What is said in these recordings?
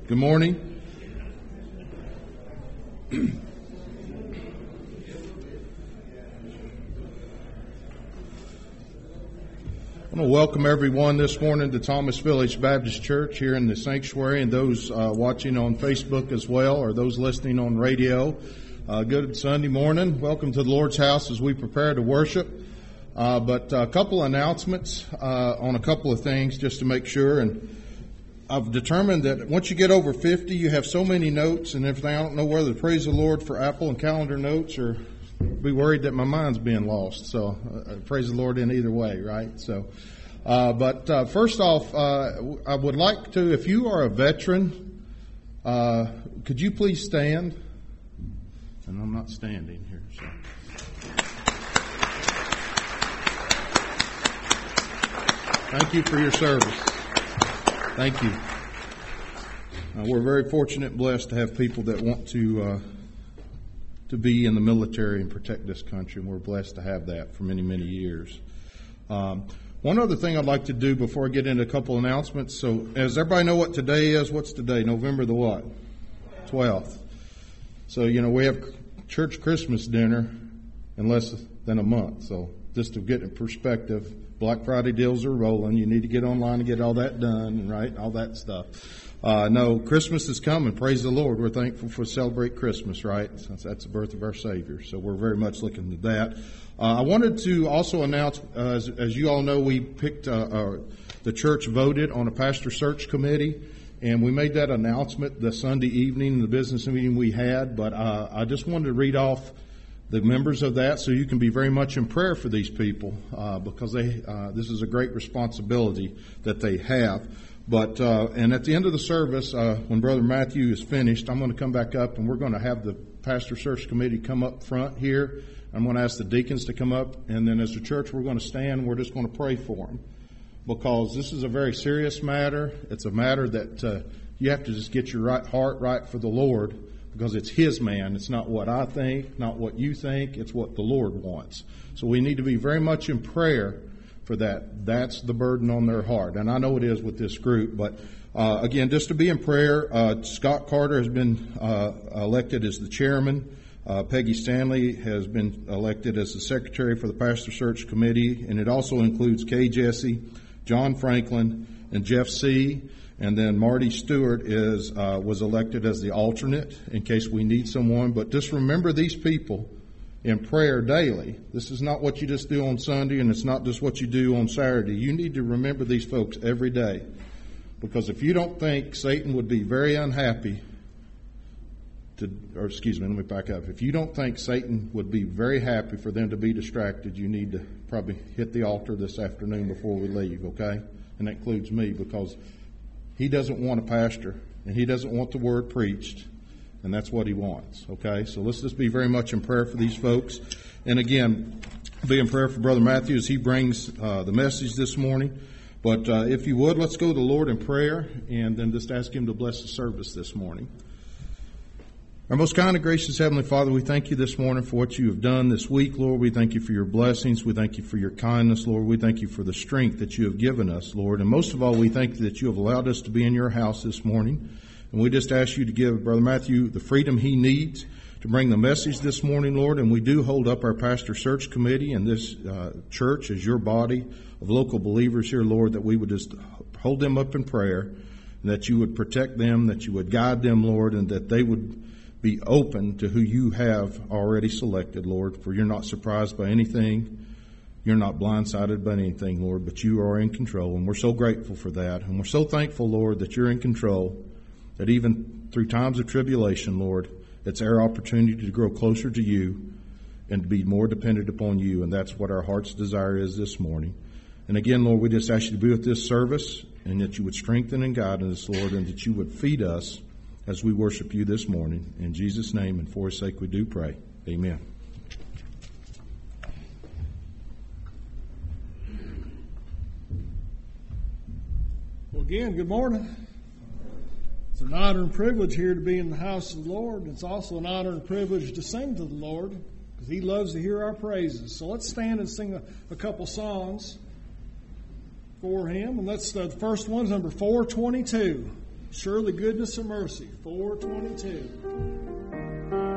Good morning. I want to welcome everyone this morning to Thomas Village Baptist Church here in the sanctuary, and those watching on Facebook as well, or those listening on radio. Good Sunday morning. Welcome to the Lord's house as we prepare to worship. But a couple announcements on a couple of things just to make sure. And I've determined that once you get over 50, you have so many notes and everything. I don't know whether to praise the Lord for Apple and calendar notes or be worried that my mind's being lost. So praise the Lord in either way, right? So, but first off, I would like to, if you are a veteran, could you please stand? And I'm not standing here, so. Thank you for your service. Thank you. We're very fortunate and blessed to have people that want to be in the military and protect this country, and we're blessed to have that for many, many years. One other thing I'd like to do before I get into a couple announcements. So, does everybody know what today is? What's today? November the what? 12th. So, we have church Christmas dinner in less than a month. So, just to get in perspective, Black Friday deals are rolling. You need to get online and get all that done, right? All that stuff. No, Christmas is coming. Praise the Lord. We're thankful for celebrate Christmas, right? Since that's the birth of our Savior. So we're very much looking to that. I wanted to also announce, as you all know, we picked, the church voted on a pastor search committee, and we made that announcement the Sunday evening, the business meeting we had, but I just wanted to read off the members of that, so you can be very much in prayer for these people, because this is a great responsibility that they have. But and at the end of the service, when Brother Matthew is finished, I'm going to come back up, and we're going to have the pastor search committee come up front here. I'm going to ask the deacons to come up, and then as a church, we're going to stand, and we're just going to pray for them, because this is a very serious matter. It's a matter that you have to just get your heart right for the Lord, because it's His man. It's not what I think, not what you think. It's what the Lord wants. So we need to be very much in prayer for that. That's the burden on their heart. And I know it is with this group. But again, just to be in prayer, Scott Carter has been elected as the chairman. Peggy Stanley has been elected as the secretary for the Pastor Search Committee. And it also includes Kay Jesse, John Franklin, and Jeff C., and then Marty Stewart was elected as the alternate in case we need someone. But just remember these people in prayer daily. This is not what you just do on Sunday, and it's not just what you do on Saturday. You need to remember these folks every day. Because if you don't think Satan would be very unhappy let me back up. If you don't think Satan would be very happy for them to be distracted, you need to probably hit the altar this afternoon before we leave, okay? And that includes me, because he doesn't want a pastor, and he doesn't want the word preached, and that's what he wants, okay? So let's just be very much in prayer for these folks. And again, be in prayer for Brother Matthew as he brings the message this morning. But if you would, let's go to the Lord in prayer, and then just ask Him to bless the service this morning. Our most kind and gracious Heavenly Father, we thank You this morning for what You have done this week, Lord. We thank You for Your blessings. We thank You for Your kindness, Lord. We thank You for the strength that You have given us, Lord. And most of all, we thank You that You have allowed us to be in Your house this morning. And we just ask You to give Brother Matthew the freedom he needs to bring the message this morning, Lord. And we do hold up our pastor search committee and this church as Your body of local believers here, Lord, that we would just hold them up in prayer, and that You would protect them, that You would guide them, Lord, and that they would be open to who You have already selected, Lord, for You're not surprised by anything. You're not blindsided by anything, Lord, but You are in control, and we're so grateful for that. And we're so thankful, Lord, that You're in control, that even through times of tribulation, Lord, it's our opportunity to grow closer to You and to be more dependent upon You, and that's what our heart's desire is this morning. And again, Lord, we just ask You to be with this service, and that You would strengthen and guide us, Lord, and that You would feed us as we worship You this morning. In Jesus' name and for His sake we do pray. Amen. Well, again, good morning. It's an honor and privilege here to be in the house of the Lord. It's also an honor and privilege to sing to the Lord, because He loves to hear our praises. So let's stand and sing a couple songs for Him. And the first one's number 422. Surely goodness and mercy, 4:22.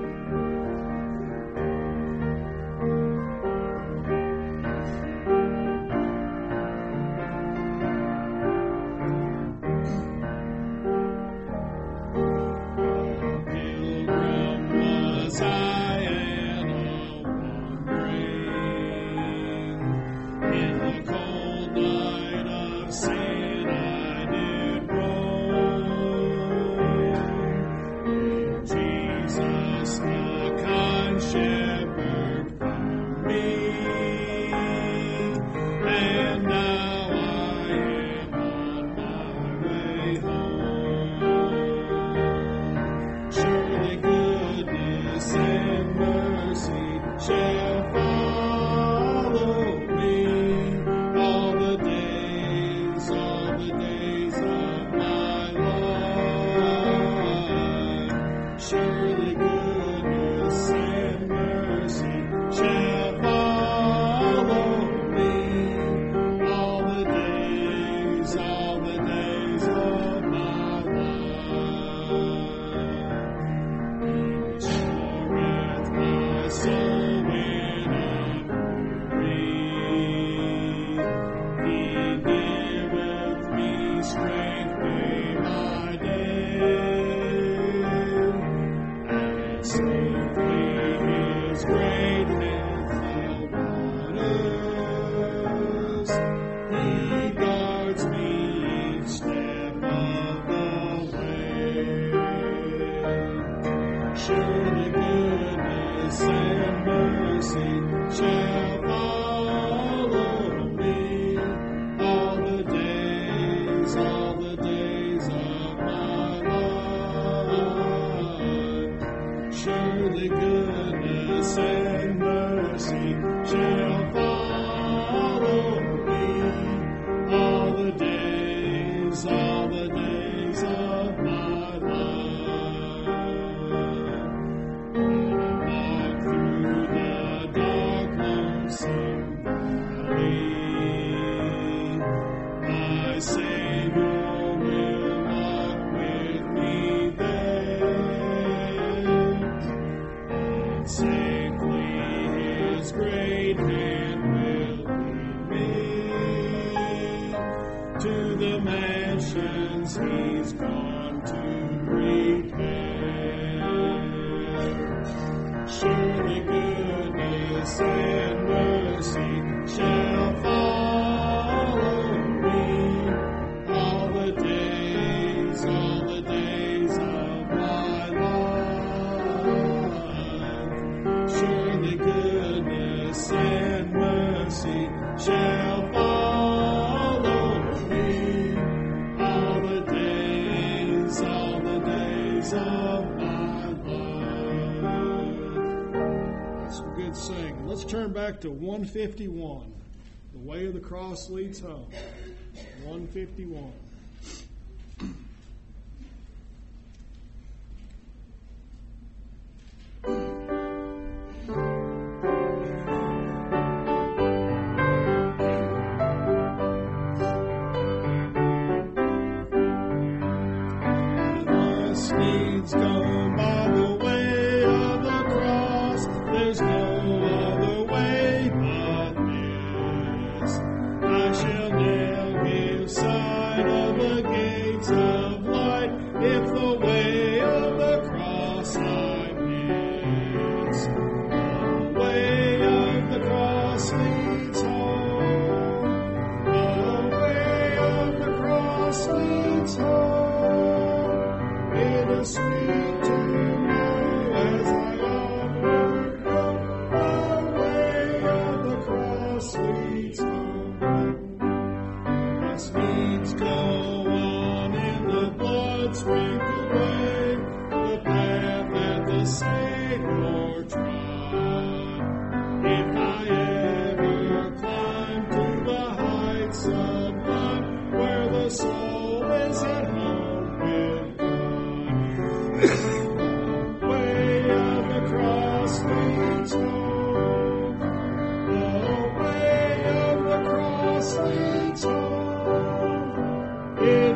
Back to 151. The way of the cross leads home. 151. Savior trod. If I ever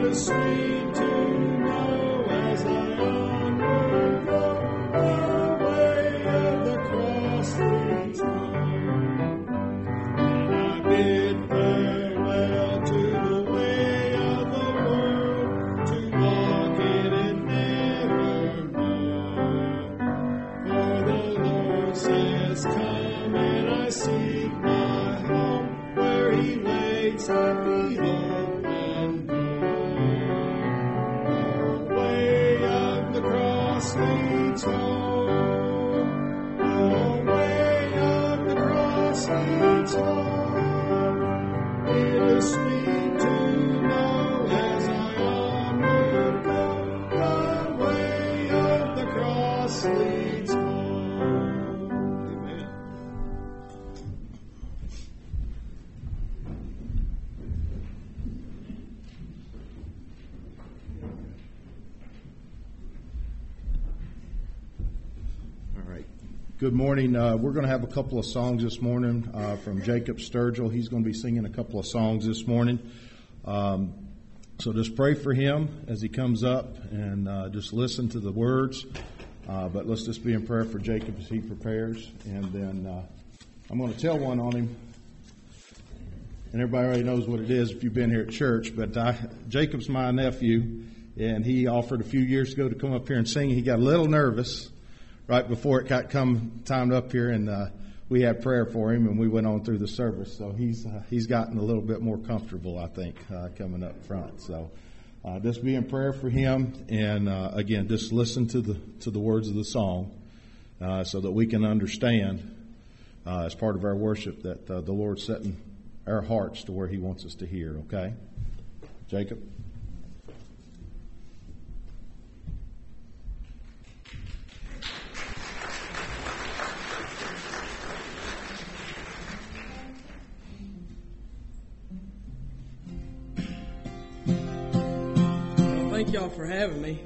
Good morning. We're going to have a couple of songs this morning from Jacob Sturgill. He's going to be singing a couple of songs this morning. So just pray for him as he comes up and just listen to the words. But let's just be in prayer for Jacob as he prepares. And then I'm going to tell one on him. And everybody already knows what it is if you've been here at church. But Jacob's my nephew, and he offered a few years ago to come up here and sing. He got a little nervous right before it got time up here, and we had prayer for him, and we went on through the service. So he's gotten a little bit more comfortable, I think, coming up front. So just be in prayer for him, and again, just listen to the words of the song, so that we can understand as part of our worship that the Lord's setting our hearts to where He wants us to hear. Okay, Jacob. Thank y'all for having me.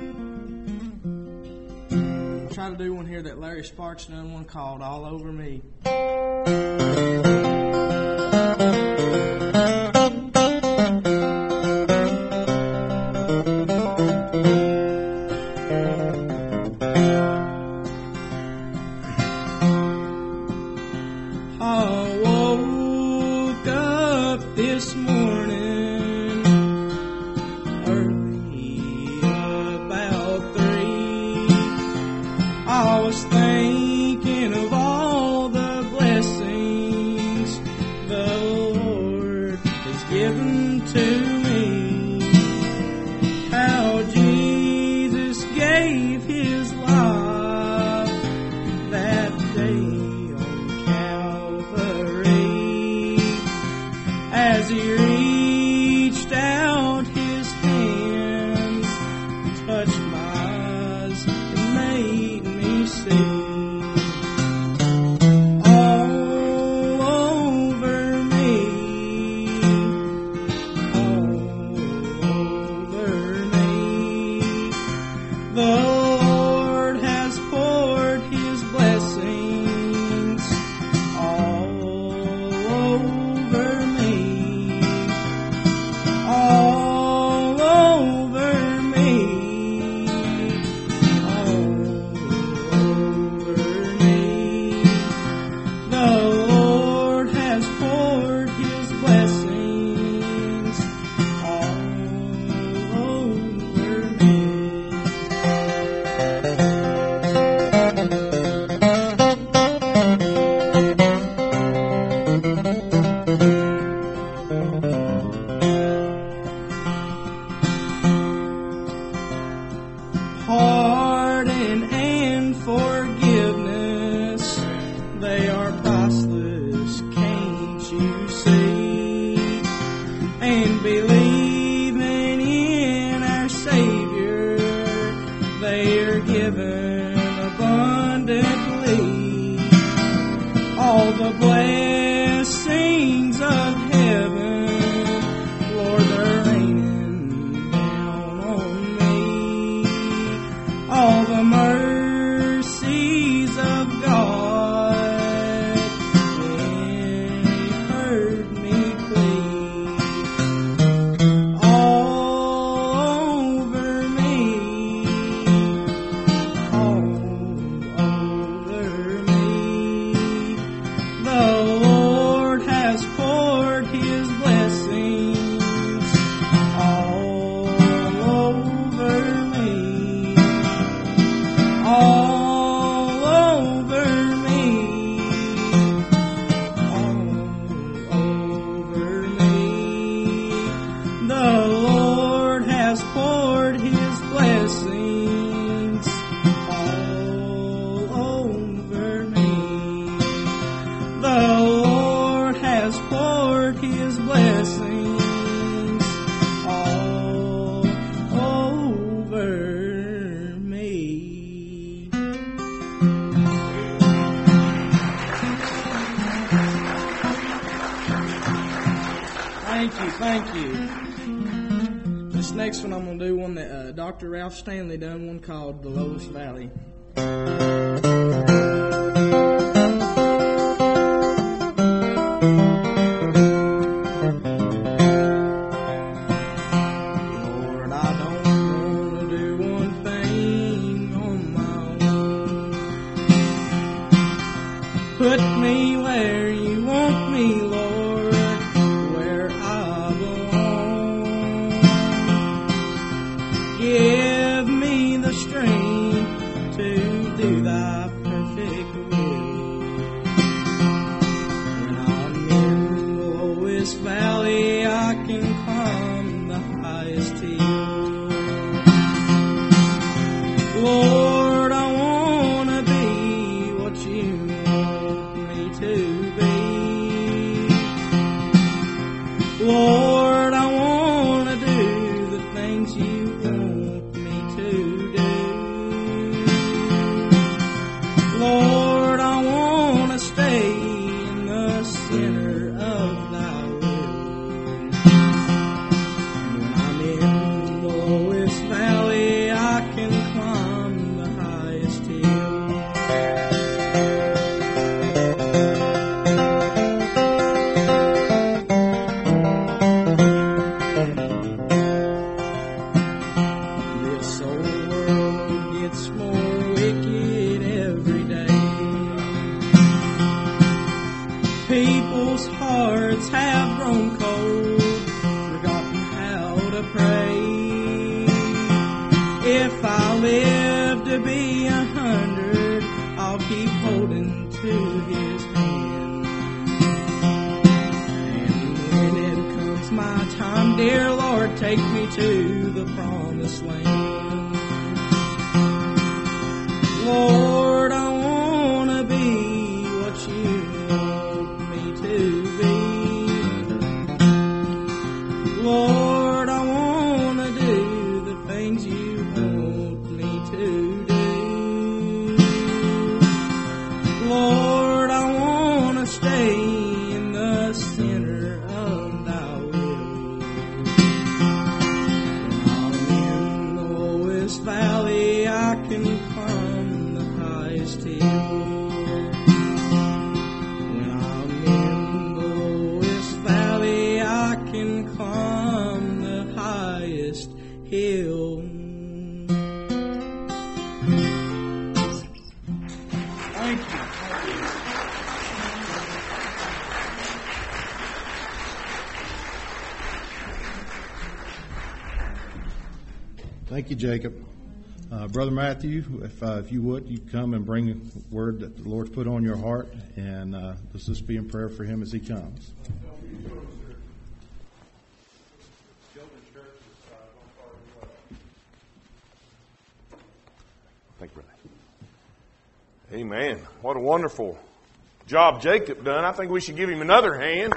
I'll try to do one here that Larry Sparks done, one called All Over Me. I woke up this morning I was thinking of all the blessings the Lord has given to me. How Jesus gave His life that day on Calvary. As He reached out His hands, touched my eyes, and made me see. All over me, the Lord has poured His blessings all over me. Thank you. This next one I'm going to do one that Dr. Ralph Stanley done, one called The Lowest Valley. Lord, I don't want to do one thing on my own. Put me where you want me, Lord, where I belong. Give me the strength to do thy perfect will. When I'm in the lowest valley, I can climb the highest hill. Lord, I want to be what you want me to be. Lord, I want to do the things you want me to do. Lord, I want to stay in the center of thy will. When I'm in the lowest valley, I can climb the highest hill. This old world gets more wicked every day. People's hearts have grown cold, forgotten how to pray. If I live to be 100, I'll keep holding to His hand. And when it comes my time, dear Lord, take me to the promised land. Lord, I want to be what you want me to be. Lord, I want to do the things you want me to do. Lord, I want to stay in the center of thy will. When I'm in the lowest valley, I can climb the highest hill. When I'm in the lowest valley, I can climb the highest hill. Thank you. Thank you, Jacob. Brother Matthew, if you would, you come and bring a word that the Lord's put on your heart, and let's just be in prayer for him as he comes. Thank you, brother. Amen. What a wonderful job Jacob done. I think we should give him another hand.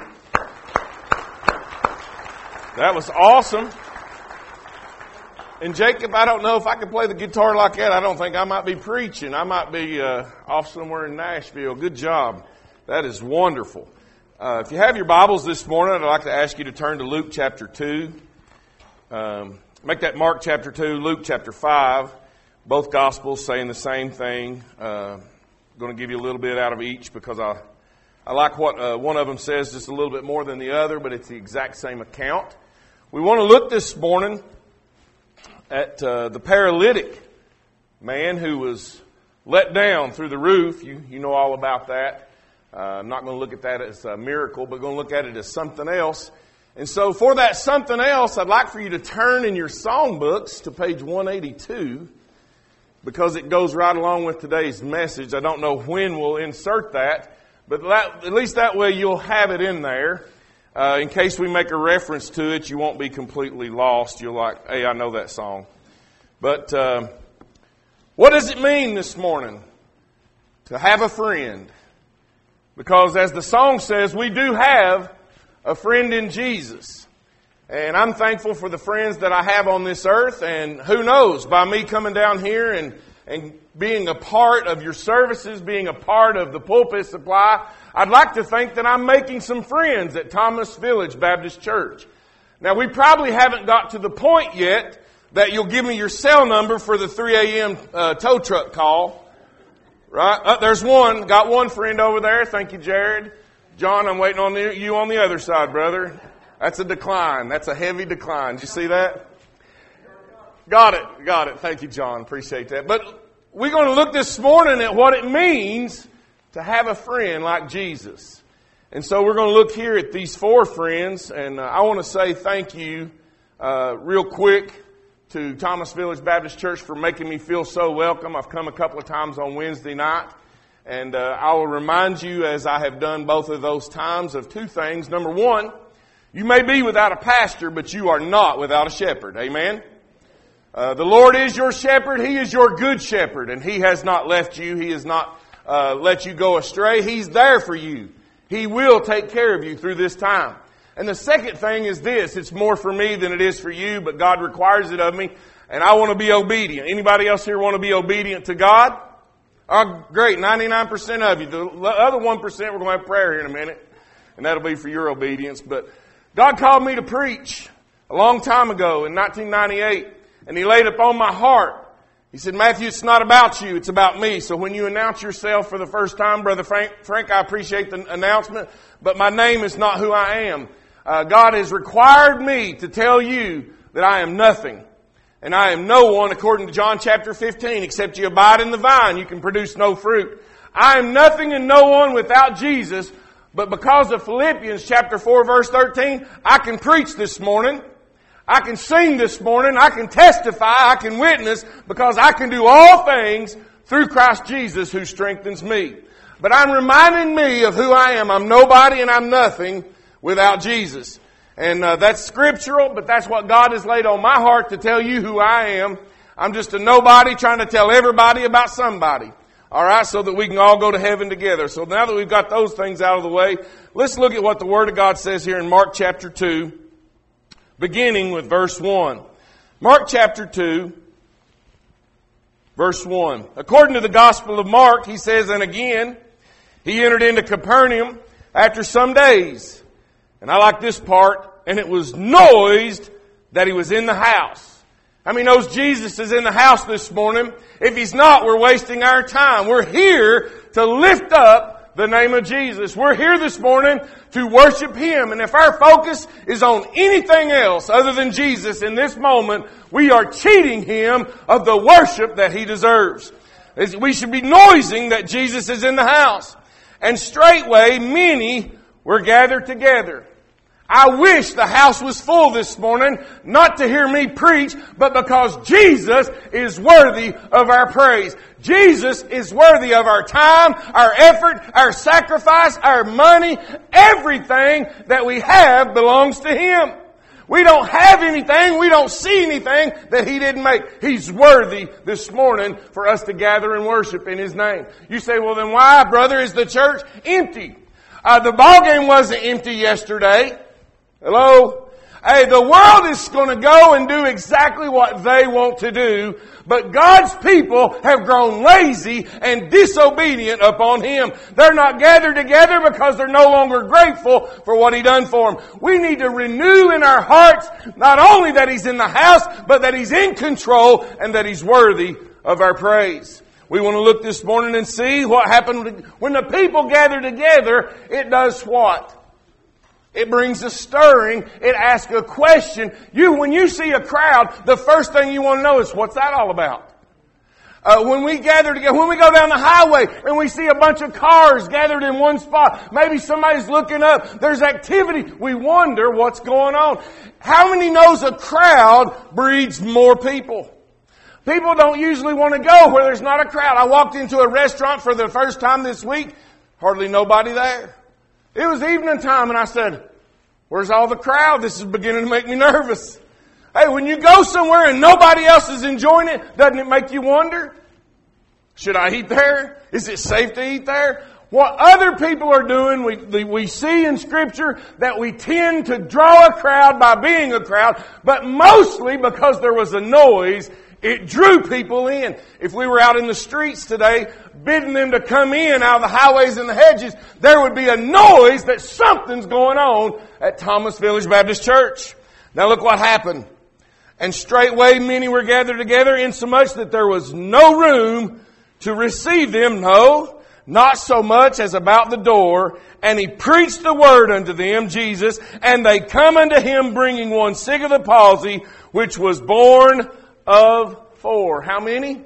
That was awesome. And Jacob, I don't know if I could play the guitar like that. I don't think I might be preaching. I might be off somewhere in Nashville. Good job. That is wonderful. If you have your Bibles this morning, I'd like to ask you to turn to Luke chapter 2. Make that Mark chapter 2, Luke chapter 5. Both Gospels saying the same thing. I'm going to give you a little bit out of each because I like what one of them says just a little bit more than the other, but it's the exact same account. We want to look this morning at the paralytic man who was let down through the roof. You know all about that. I'm not going to look at that as a miracle, but going to look at it as something else. And so for that something else, I'd like for you to turn in your songbooks to page 182 because it goes right along with today's message. I don't know when we'll insert that, but at least that way you'll have it in there. In case we make a reference to it, you won't be completely lost. You're like, hey, I know that song. But what does it mean this morning to have a friend? Because as the song says, we do have a friend in Jesus. And I'm thankful for the friends that I have on this earth. And who knows, by me coming down here and and being a part of your services, being a part of the Pulpit Supply, I'd like to think that I'm making some friends at Thomas Village Baptist Church. Now, we probably haven't got to the point yet that you'll give me your cell number for the 3 a.m. Tow truck call. Right? There's one. Got one friend over there. Thank you, Jared. John, I'm waiting on you on the other side, brother. That's a decline. That's a heavy decline. Did you see that? Got it. Thank you, John. Appreciate that. But we're going to look this morning at what it means to have a friend like Jesus. And so we're going to look here at these 4 friends. And I want to say thank you real quick to Thomas Village Baptist Church for making me feel so welcome. I've come a couple of times on Wednesday night. And I will remind you, as I have done both of those times, of 2 things. Number 1, you may be without a pastor, but you are not without a shepherd. Amen? The Lord is your shepherd. He is your good shepherd. And He has not left you. He has not let you go astray. He's there for you. He will take care of you through this time. And the second thing is this. It's more for me than it is for you, but God requires it of me. And I want to be obedient. Anybody else here want to be obedient to God? Oh, great. 99% of you. The other 1%, we're going to have prayer here in a minute. And that'll be for your obedience. But God called me to preach a long time ago in 1998. And He laid upon my heart. He said, Matthew, it's not about you. It's about me. So when you announce yourself for the first time, Brother Frank, I appreciate the announcement. But my name is not who I am. God has required me to tell you that I am nothing. And I am no one, according to John chapter 15, except you abide in the vine, you can produce no fruit. I am nothing and no one without Jesus. But because of Philippians chapter 4 verse 13, I can preach this morning. I can sing this morning. I can testify. I can witness because I can do all things through Christ Jesus who strengthens me. But I'm reminding me of who I am. I'm nobody and I'm nothing without Jesus. And that's scriptural, but that's what God has laid on my heart to tell you who I am. I'm just a nobody trying to tell everybody about somebody. All right, so that we can all go to heaven together. So now that we've got those things out of the way, let's look at what the Word of God says here in Mark chapter 2, beginning with verse 1. Mark chapter 2, verse 1. According to the Gospel of Mark, he says, and again, he entered into Capernaum after some days. And I like this part, and it was noised that He was in the house. How many knows Jesus is in the house this morning? If He's not, we're wasting our time. We're here to lift up the name of Jesus. We're here this morning to worship Him. And if our focus is on anything else other than Jesus in this moment, we are cheating Him of the worship that He deserves. We should be noising that Jesus is in the house. And straightway many were gathered together. I wish the house was full this morning, not to hear me preach, but because Jesus is worthy of our praise. Jesus is worthy of our time, our effort, our sacrifice, our money. Everything that we have belongs to Him. We don't have anything, we don't see anything that He didn't make. He's worthy this morning for us to gather and worship in His name. You say, well then why, brother, is the church empty? The ball game wasn't empty yesterday. Hello? Hey, the world is going to go and do exactly what they want to do, but God's people have grown lazy and disobedient upon Him. They're not gathered together because they're no longer grateful for what He done for them. We need to renew in our hearts not only that He's in the house, but that He's in control and that He's worthy of our praise. We want to look this morning and see what happened when the people gather together. It does what? It brings a stirring. It asks a question. When you see a crowd, the first thing you want to know is, what's that all about? When we gather together, when we go down the highway and we see a bunch of cars gathered in one spot, maybe somebody's looking up, there's activity, we wonder what's going on. How many knows a crowd breeds more people? People don't usually want to go where there's not a crowd. I walked into a restaurant for the first time this week, hardly nobody there. It was evening time and I said, where's all the crowd? This is beginning to make me nervous. Hey, when you go somewhere and nobody else is enjoying it, doesn't it make you wonder? Should I eat there? Is it safe to eat there? What other people are doing, we see in Scripture that we tend to draw a crowd by being a crowd, but mostly because there was a noise It drew people in. If we were out in the streets today, bidding them to come in out of the highways and the hedges, there would be a noise that something's going on at Thomas Village Baptist Church. Now look what happened. And straightway many were gathered together, insomuch that there was no room to receive them, no, not so much as about the door. And he preached the word unto them, Jesus, and they come unto him bringing one sick of the palsy, which was born of 4. How many?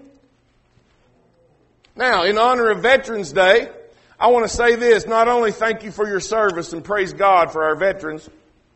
Now, in honor of Veterans Day, I want to say this. Not only thank you for your service and praise God for our veterans,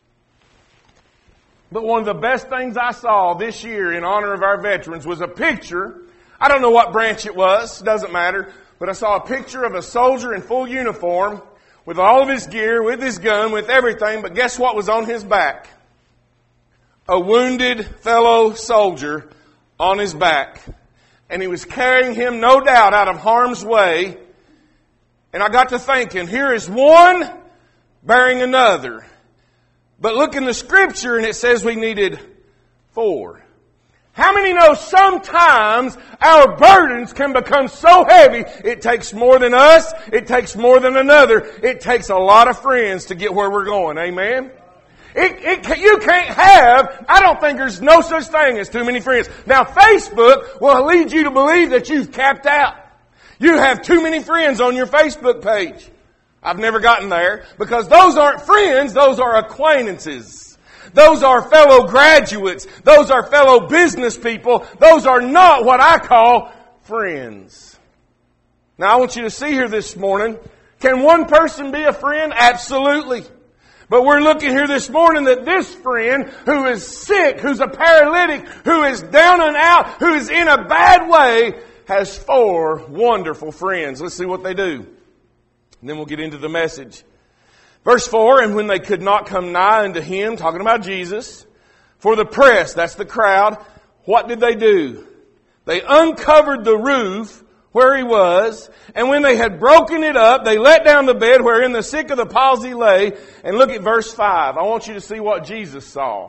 but one of the best things I saw this year in honor of our veterans was a picture. I don't know what branch it was. Doesn't matter. But I saw a picture of a soldier in full uniform with all of his gear, with his gun, with everything. But guess what was on his back? A wounded fellow soldier on his back. And he was carrying him, no doubt, out of harm's way. And I got to thinking, here is one bearing another. But look in the scripture and it says we needed 4. How many know sometimes our burdens can become so heavy, it takes more than us, it takes more than another, it takes a lot of friends to get where we're going, amen? You can't have, I don't think there's no such thing as too many friends. Now Facebook will lead you to believe that you've capped out. You have too many friends on your Facebook page. I've never gotten there because those aren't friends, those are acquaintances. Those are fellow graduates. Those are fellow business people. Those are not what I call friends. Now I want you to see here this morning, can one person be a friend? Absolutely. But we're looking here this morning that this friend who is sick, who's a paralytic, who is down and out, who is in a bad way, has 4 wonderful friends. Let's see what they do. And then we'll get into the message. Verse 4, and when they could not come nigh unto him, talking about Jesus, for the press, that's the crowd, what did they do? They uncovered the roof where he was, and when they had broken it up, they let down the bed wherein the sick of the palsy lay. And look at verse 5. I want you to see what Jesus saw.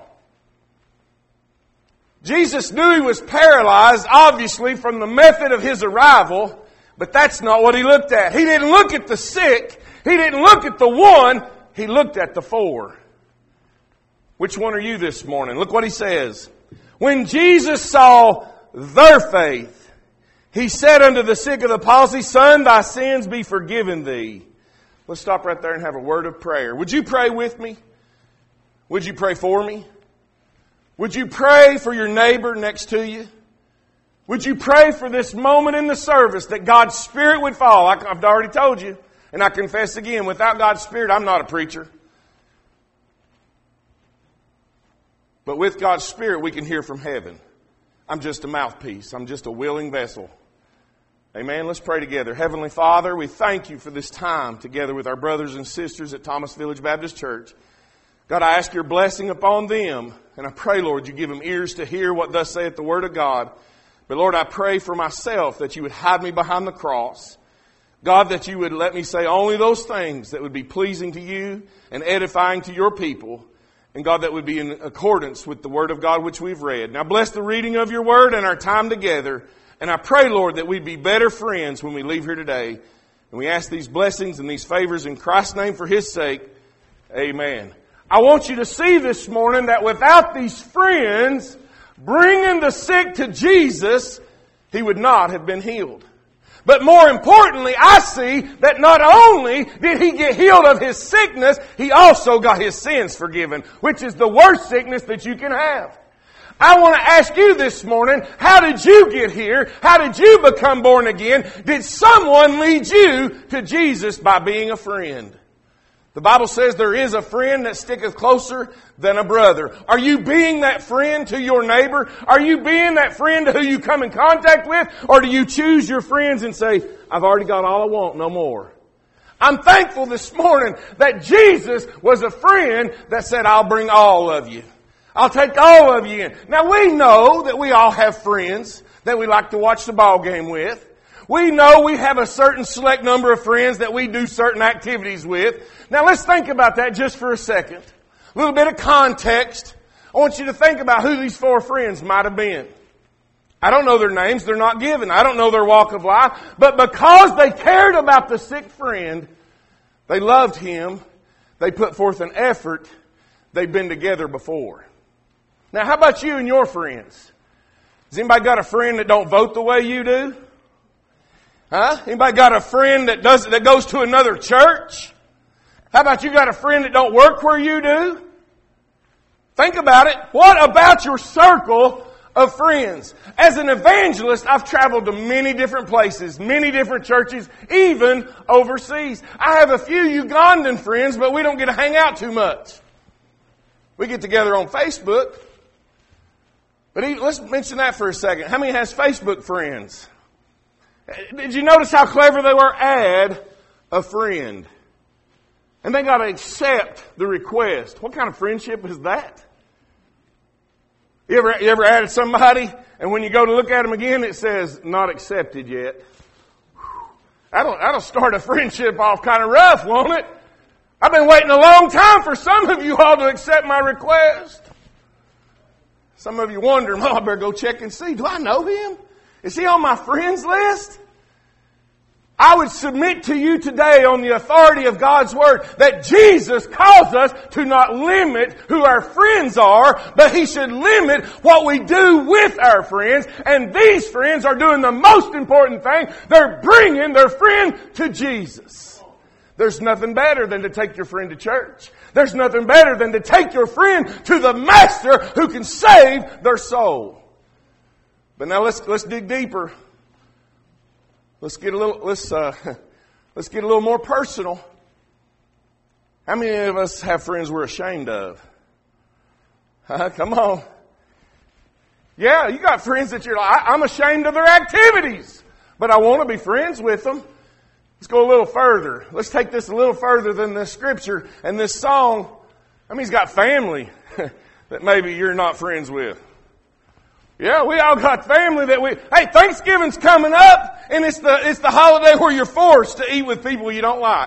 Jesus knew he was paralyzed, obviously, from the method of his arrival, but that's not what he looked at. He didn't look at the sick. He didn't look at the one. He looked at the 4. Which one are you this morning? Look what he says. When Jesus saw their faith, he said unto the sick of the palsy, Son, thy sins be forgiven thee. Let's stop right there and have a word of prayer. Would you pray with me? Would you pray for me? Would you pray for your neighbor next to you? Would you pray for this moment in the service that God's Spirit would fall? I've already told you, and I confess again, without God's Spirit, I'm not a preacher. But with God's Spirit, we can hear from heaven. I'm just a mouthpiece. I'm just a willing vessel. Amen. Let's pray together. Heavenly Father, we thank you for this time together with our brothers and sisters at Thomas Village Baptist Church. God, I ask your blessing upon them. And I pray, Lord, you give them ears to hear what thus saith the Word of God. But Lord, I pray for myself that you would hide me behind the cross. God, that you would let me say only those things that would be pleasing to you and edifying to your people. And God, that would be in accordance with the Word of God which we've read. Now bless the reading of your Word and our time together. And I pray, Lord, that we'd be better friends when we leave here today. And we ask these blessings and these favors in Christ's name for His sake. Amen. I want you to see this morning that without these friends bringing the sick to Jesus, he would not have been healed. But more importantly, I see that not only did he get healed of his sickness, he also got his sins forgiven, which is the worst sickness that you can have. I want to ask you this morning, how did you get here? How did you become born again? Did someone lead you to Jesus by being a friend? The Bible says there is a friend that sticketh closer than a brother. Are you being that friend to your neighbor? Are you being that friend who you come in contact with? Or do you choose your friends and say, I've already got all I want, no more? I'm thankful this morning that Jesus was a friend that said, I'll bring all of you. I'll take all of you in. Now we know that we all have friends that we like to watch the ball game with. We know we have a certain select number of friends that we do certain activities with. Now let's think about that just for a second. A little bit of context. I want you to think about who these 4 friends might have been. I don't know their names. They're not given. I don't know their walk of life. But because they cared about the sick friend, they loved him, they put forth an effort, they've been together before. Now, how about you and your friends? Has anybody got a friend that don't vote the way you do? Huh? Anybody got a friend that goes to another church? How about you got a friend that don't work where you do? Think about it. What about your circle of friends? As an evangelist, I've traveled to many different places, many different churches, even overseas. I have a few Ugandan friends, but we don't get to hang out too much. We get together on Facebook. But let's mention that for a second. How many has Facebook friends? Did you notice how clever they were? Add a friend. And they got to accept the request. What kind of friendship is that? You ever added somebody, and when you go to look at them again, it says, not accepted yet? That'll start a friendship off kind of rough, won't it? I've been waiting a long time for some of you all to accept my request. Some of you wondering, I better go check and see. Do I know him? Is he on my friends list? I would submit to you today on the authority of God's Word that Jesus calls us to not limit who our friends are, but He should limit what we do with our friends. And these friends are doing the most important thing. They're bringing their friend to Jesus. There's nothing better than to take your friend to church. There's nothing better than to take your friend to the Master who can save their soul. But now let's dig deeper. Let's get a little more personal. How many of us have friends we're ashamed of? Come on. Yeah, you got friends that you're like, I'm ashamed of their activities, but I want to be friends with them. Let's go a little further. Let's take this a little further than this scripture and this song. I mean, he's got family that maybe you're not friends with. Yeah, we all got family that hey, Thanksgiving's coming up, and it's the holiday where you're forced to eat with people you don't like.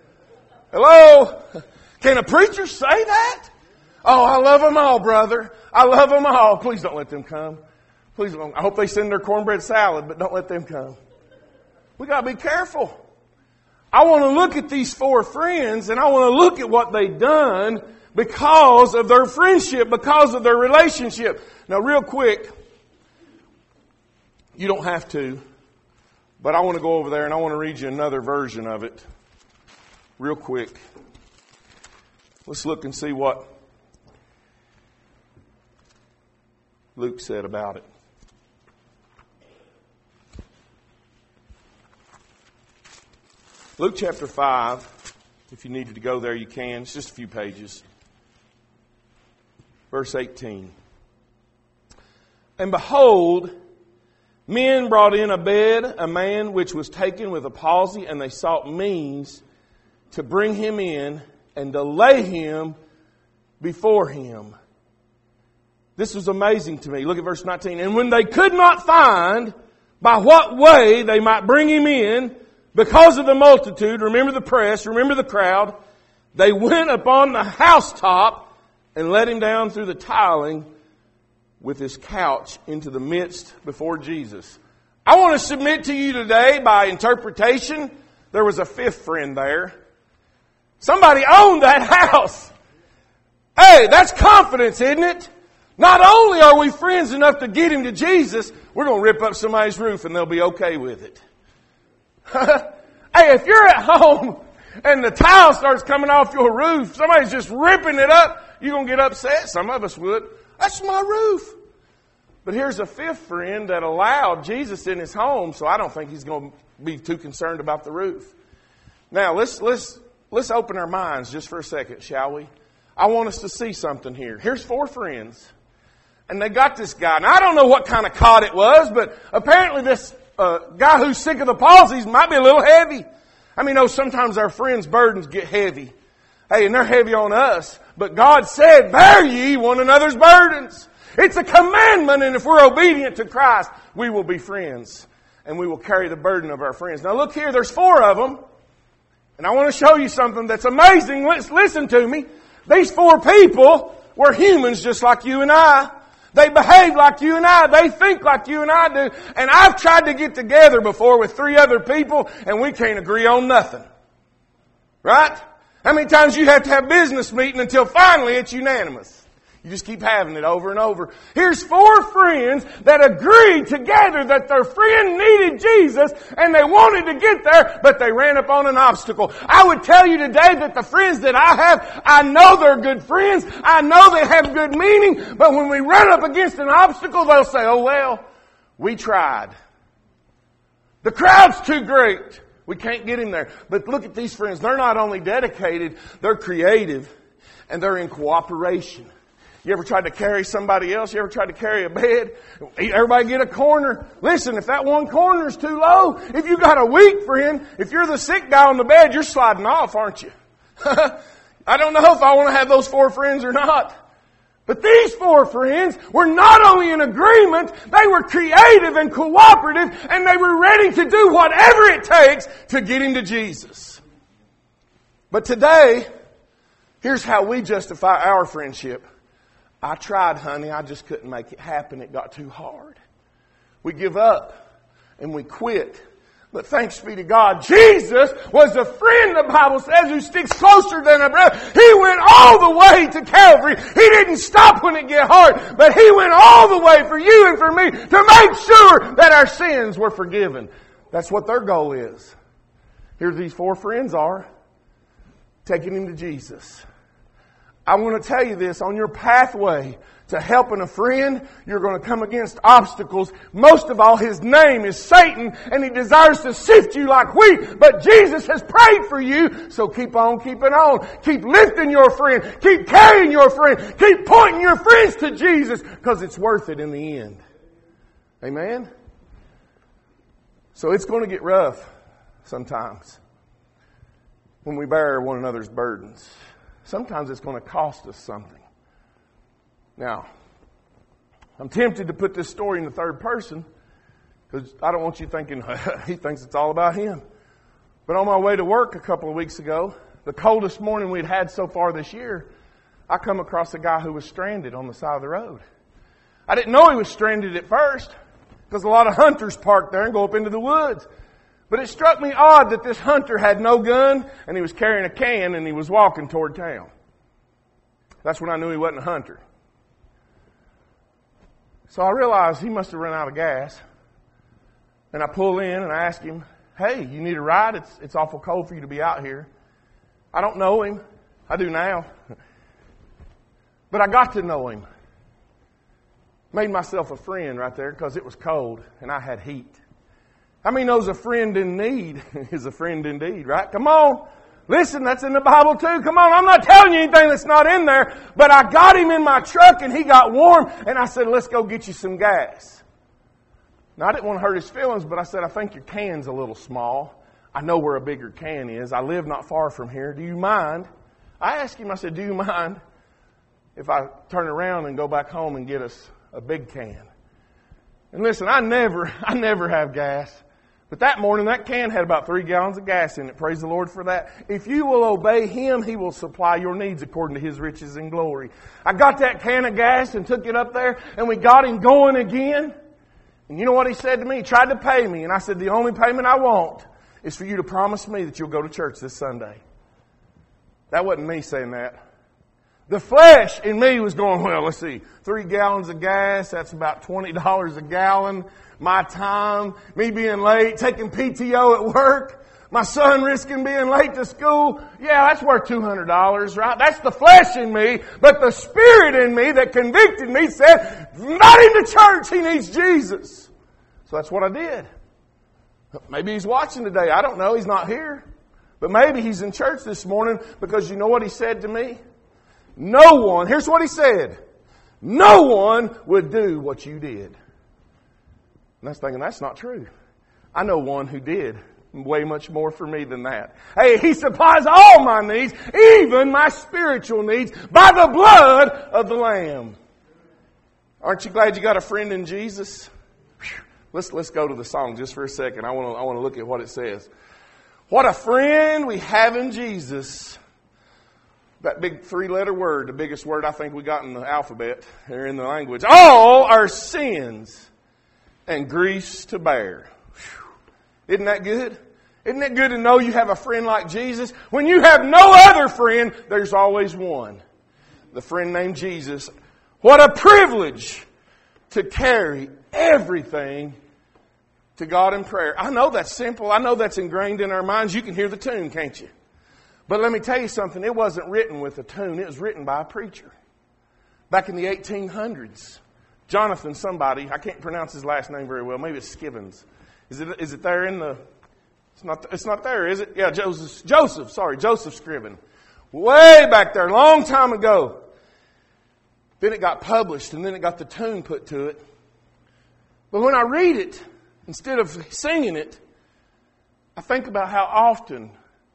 Hello? Can a preacher say that? Oh, I love them all, brother. I love them all. Please don't let them come. Please don't. I hope they send their cornbread salad, but don't let them come. We got to be careful. I want to look at these four friends, and I want to look at what they've done because of their friendship, because of their relationship. Now, real quick, you don't have to, but I want to go over there and I want to read you another version of it. Real quick. Let's look and see what Luke said about it. Luke chapter 5, if you needed to go there, you can. It's just a few pages. Verse 18. And behold, men brought in a bed, a man which was taken with a palsy, and they sought means to bring him in and to lay him before him. This was amazing to me. Look at verse 19. And when they could not find by what way they might bring him in, because of the multitude, remember the press, remember the crowd, they went upon the housetop and let him down through the tiling with his couch into the midst before Jesus. I want to submit to you today by interpretation, there was a fifth friend there. Somebody owned that house. Hey, that's confidence, isn't it? Not only are we friends enough to get him to Jesus, we're going to rip up somebody's roof and they'll be okay with it. Hey, if you're at home and the tile starts coming off your roof, somebody's just ripping it up, you're going to get upset. Some of us would. That's my roof. But here's a fifth friend that allowed Jesus in his home, so I don't think he's going to be too concerned about the roof. Now, let's open our minds just for a second, shall we? I want us to see something here. Here's four friends, and they got this guy. Now, I don't know what kind of cot it was, but apparently this guy who's sick of the palsies might be a little heavy. I mean, sometimes our friends' burdens get heavy. Hey, and they're heavy on us. But God said, bear ye one another's burdens. It's a commandment, and if we're obedient to Christ, we will be friends. And we will carry the burden of our friends. Now look here, there's four of them. And I want to show you something that's amazing. Listen to me. These four people were humans just like you and I. They behave like you and I. They think like you and I do. And I've tried to get together before with 3 other people and we can't agree on nothing. Right? How many times you have to have business meeting until finally it's unanimous? You just keep having it over and over. Here's 4 friends that agreed together that their friend needed Jesus and they wanted to get there, but they ran up on an obstacle. I would tell you today that the friends that I have, I know they're good friends. I know they have good meaning, but when we run up against an obstacle, they'll say, oh well, we tried. The crowd's too great. We can't get him there. But look at these friends. They're not only dedicated, they're creative and they're in cooperation. You ever tried to carry somebody else? You ever tried to carry a bed? Everybody get a corner. Listen, if that one corner is too low, if you got a weak friend, if you're the sick guy on the bed, you're sliding off, aren't you? I don't know if I want to have those 4 friends or not. But these 4 friends were not only in agreement, they were creative and cooperative, and they were ready to do whatever it takes to get him to Jesus. But today, here's how we justify our friendship. I tried, honey. I just couldn't make it happen. It got too hard. We give up and we quit. But thanks be to God, Jesus was a friend, the Bible says, who sticks closer than a brother. He went all the way to Calvary. He didn't stop when it got hard, but He went all the way for you and for me to make sure that our sins were forgiven. That's what their goal is. Here these 4 friends are, taking him to Jesus. I want to tell you this, on your pathway to helping a friend, you're going to come against obstacles. Most of all, his name is Satan, and he desires to sift you like wheat. But Jesus has prayed for you, so keep on keeping on. Keep lifting your friend. Keep carrying your friend. Keep pointing your friends to Jesus, because it's worth it in the end. Amen? So it's going to get rough sometimes when we bear one another's burdens. Sometimes it's going to cost us something. Now, I'm tempted to put this story in the third person because I don't want you thinking he thinks it's all about him. But on my way to work a couple of weeks ago, the coldest morning we'd had so far this year, I come across a guy who was stranded on the side of the road. I didn't know he was stranded at first because a lot of hunters park there and go up into the woods. But it struck me odd that this hunter had no gun and he was carrying a can and he was walking toward town. That's when I knew he wasn't a hunter. So I realized he must have run out of gas. And I pull in and I ask him, hey, you need a ride? It's awful cold for you to be out here. I don't know him. I do now. But I got to know him. Made myself a friend right there because it was cold and I had heat. How many knows a friend in need is a friend indeed, right? Come on. Listen, that's in the Bible too. Come on, I'm not telling you anything that's not in there. But I got him in my truck and he got warm. And I said, let's go get you some gas. Now, I didn't want to hurt his feelings, but I said, I think your can's a little small. I know where a bigger can is. I live not far from here. Do you mind? I asked him, I said, do you mind if I turn around and go back home and get us a big can? And listen, I never have gas. But that morning, that can had about 3 gallons of gas in it. Praise the Lord for that. If you will obey Him, He will supply your needs according to His riches and glory. I got that can of gas and took it up there, and we got him going again. And you know what he said to me? He tried to pay me, and I said, the only payment I want is for you to promise me that you'll go to church this Sunday. That wasn't me saying that. The flesh in me was going, well, let's see, 3 gallons of gas, that's about $20 a gallon. My time, me being late, taking PTO at work, my son risking being late to school. Yeah, that's worth $200, right? That's the flesh in me. But the Spirit in me that convicted me said, not in the church, he needs Jesus. So that's what I did. Maybe he's watching today. I don't know. He's not here. But maybe he's in church this morning because you know what he said to me? No one, here's what he said, no one would do what you did. And I was thinking, that's not true. I know one who did way much more for me than that. Hey, He supplies all my needs, even my spiritual needs, by the blood of the Lamb. Aren't you glad you got a friend in Jesus? Let's go to the song just for a second. I want to look at what it says. What a friend we have in Jesus. That big 3-letter word, the biggest word I think we got in the alphabet or in the language. All our sins and griefs to bear. Whew. Isn't that good? Isn't it good to know you have a friend like Jesus? When you have no other friend, there's always one. The friend named Jesus. What a privilege to carry everything to God in prayer. I know that's simple. I know that's ingrained in our minds. You can hear the tune, can't you? But let me tell you something. It wasn't written with a tune. It was written by a preacher. Back in the 1800s. Jonathan somebody. I can't pronounce his last name very well. Maybe it's Skibbons. Is it there in the... It's not there, is it? Yeah, Joseph Scriven. Way back there, a long time ago. Then it got published, and then it got the tune put to it. But when I read it, instead of singing it, I think about how often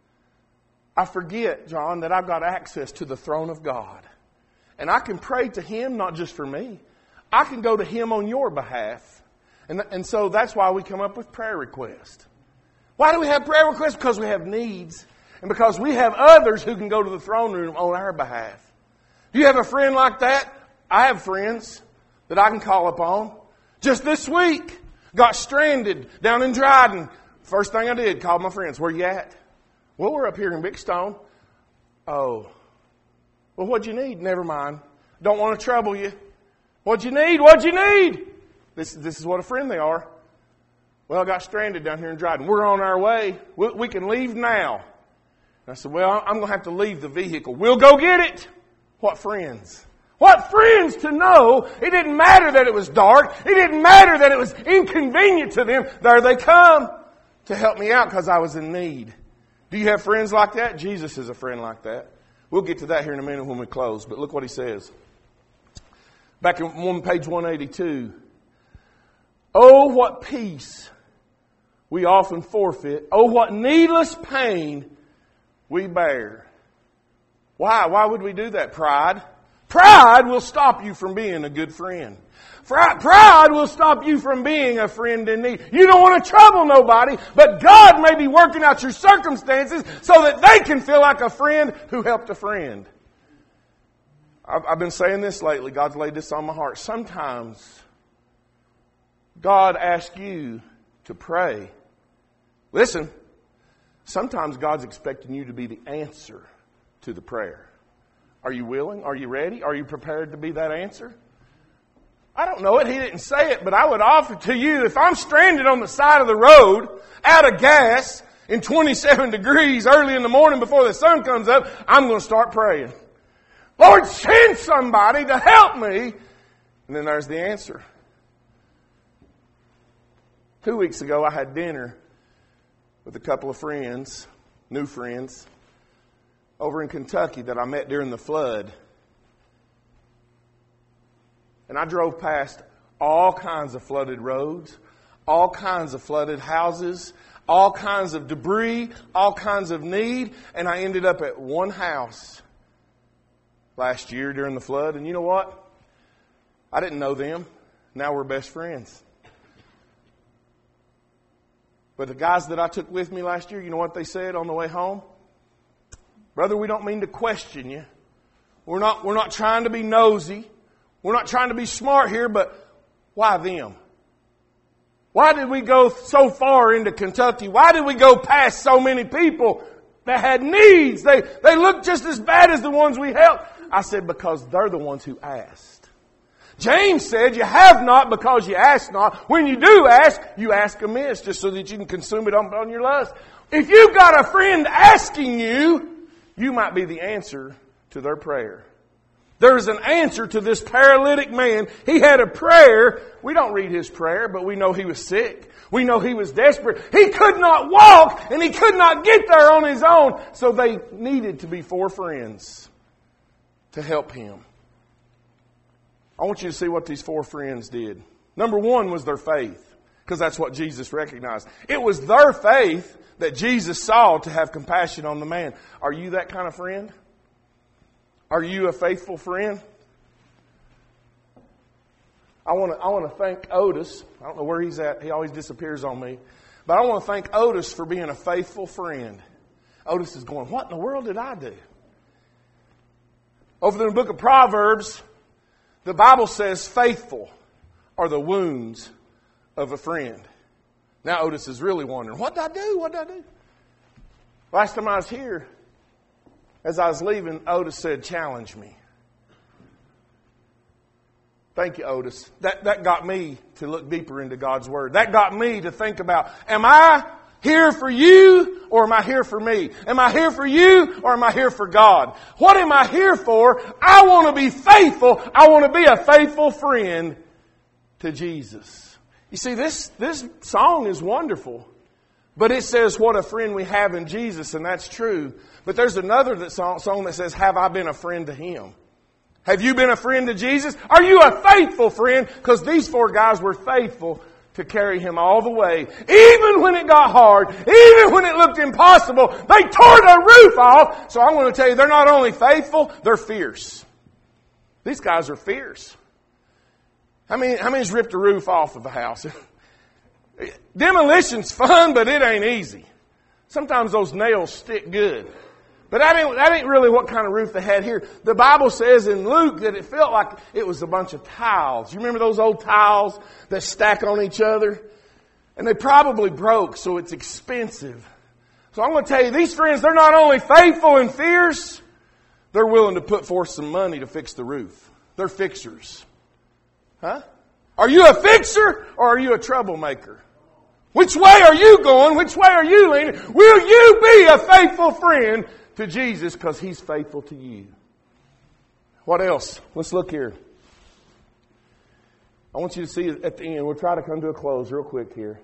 I forget, John, that I've got access to the throne of God. And I can pray to Him, not just for me. I can go to Him on your behalf. And so that's why we come up with prayer requests. Why do we have prayer requests? Because we have needs. And because we have others who can go to the throne room on our behalf. Do you have a friend like that? I have friends that I can call upon. Just this week, got stranded down in Dryden. First thing I did, called my friends. Where you at? Well, we're up here in Big Stone. Oh. Well, what'd you need? Never mind. Don't want to trouble you. What'd you need? What'd you need? This is what a friend they are. Well, I got stranded down here in Dryden. We're on our way. We can leave now. And I said, well, I'm going to have to leave the vehicle. We'll go get it. What friends? What friends to know it didn't matter that it was dark. It didn't matter that it was inconvenient to them. There they come to help me out because I was in need. Do you have friends like that? Jesus is a friend like that. We'll get to that here in a minute when we close. But look what he says. Back on page 182. Oh, what peace we often forfeit. Oh, what needless pain we bear. Why? Why would we do that? Pride. Pride will stop you from being a good friend. Pride will stop you from being a friend in need. You don't want to trouble nobody, but God may be working out your circumstances so that they can feel like a friend who helped a friend. I've been saying this lately. God's laid this on my heart. Sometimes God asks you to pray. Listen, sometimes God's expecting you to be the answer to the prayer. Are you willing? Are you ready? Are you prepared to be that answer? I don't know it. He didn't say it, but I would offer to you, if I'm stranded on the side of the road, out of gas, in 27 degrees early in the morning before the sun comes up, I'm going to start praying. Lord, send somebody to help me. And then there's the answer. 2 weeks ago, I had dinner with a couple of friends, new friends, over in Kentucky that I met during the flood. And I drove past all kinds of flooded roads, all kinds of flooded houses, all kinds of debris, all kinds of need. And I ended up at one house last year during the flood. And you know what? I didn't know them. Now we're best friends. But the guys that I took with me last year, you know what they said on the way home? Brother, we don't mean to question you. We're not trying to be nosy. We're not trying to be smart here, but why them? Why did we go so far into Kentucky? Why did we go past so many people that had needs? They looked just as bad as the ones we helped. I said, because they're the ones who asked. James said, you have not because you ask not. When you do ask, you ask amiss, just so that you can consume it on your lust. If you've got a friend asking you, you might be the answer to their prayer. There's an answer to this paralytic man. He had a prayer. We don't read his prayer, but we know he was sick. We know he was desperate. He could not walk, and he could not get there on his own. So they needed to be four friends to help him. I want you to see what these four friends did. Number one was their faith, because that's what Jesus recognized. It was their faith that Jesus saw to have compassion on the man. Are you that kind of friend? Are you a faithful friend? I want to thank Otis. I don't know where he's at. He always disappears on me. But I want to thank Otis for being a faithful friend. Otis is going, what in the world did I do? Over in the book of Proverbs, the Bible says faithful are the wounds of a friend. Now Otis is really wondering, what did I do? What did I do? Last time I was here, as I was leaving, Otis said, challenge me. Thank you, Otis. That got me to look deeper into God's Word. That got me to think about, am I here for you or am I here for me? Am I here for you or am I here for God? What am I here for? I want to be faithful. I want to be a faithful friend to Jesus. You see, this song is wonderful. But it says what a friend we have in Jesus, and that's true. But there's another song that says, have I been a friend to Him? Have you been a friend to Jesus? Are you a faithful friend? Because these 4 guys were faithful to carry Him all the way. Even when it got hard, even when it looked impossible, they tore the roof off. So I'm going to tell you, they're not only faithful, they're fierce. These guys are fierce. How many's ripped the roof off of a house? Demolition's fun, but it ain't easy. Sometimes those nails stick good. But that ain't really what kind of roof they had here. The Bible says in Luke that it felt like it was a bunch of tiles. You remember those old tiles that stack on each other? And they probably broke, so it's expensive. So I'm going to tell you, these friends, they're not only faithful and fierce, they're willing to put forth some money to fix the roof. They're fixers. Huh? Are you a fixer or are you a troublemaker? Which way are you going? Which way are you leaning? Will you be a faithful friend to Jesus because He's faithful to you? What else? Let's look here. I want you to see at the end. We'll try to come to a close real quick here.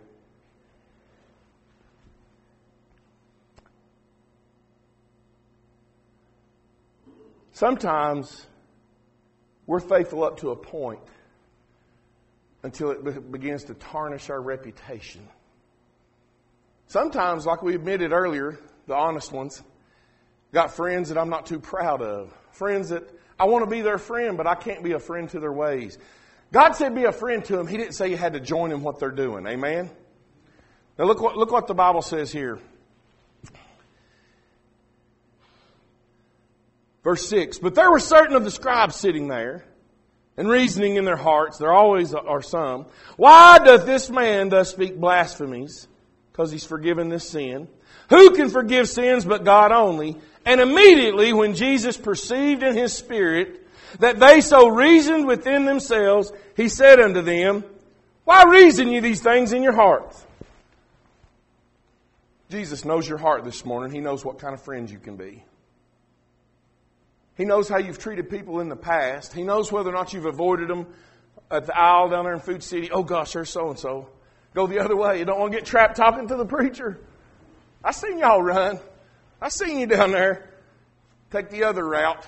Sometimes we're faithful up to a point until it begins to tarnish our reputation. Sometimes, like we admitted earlier, the honest ones, got friends that I'm not too proud of. Friends that I want to be their friend, but I can't be a friend to their ways. God said be a friend to them. He didn't say you had to join in what they're doing. Amen? Now look what the Bible says here. Verse 6, but there were certain of the scribes sitting there, and reasoning in their hearts, there always are some, why doth this man thus speak blasphemies? Because he's forgiven this sin. Who can forgive sins but God only? And immediately when Jesus perceived in His spirit that they so reasoned within themselves, He said unto them, why reason ye these things in your hearts? Jesus knows your heart this morning. He knows what kind of friends you can be. He knows how you've treated people in the past. He knows whether or not you've avoided them at the aisle down there in Food City. Oh gosh, there's so-and-so. Go the other way. You don't want to get trapped talking to the preacher. I seen y'all run. I seen you down there. Take the other route.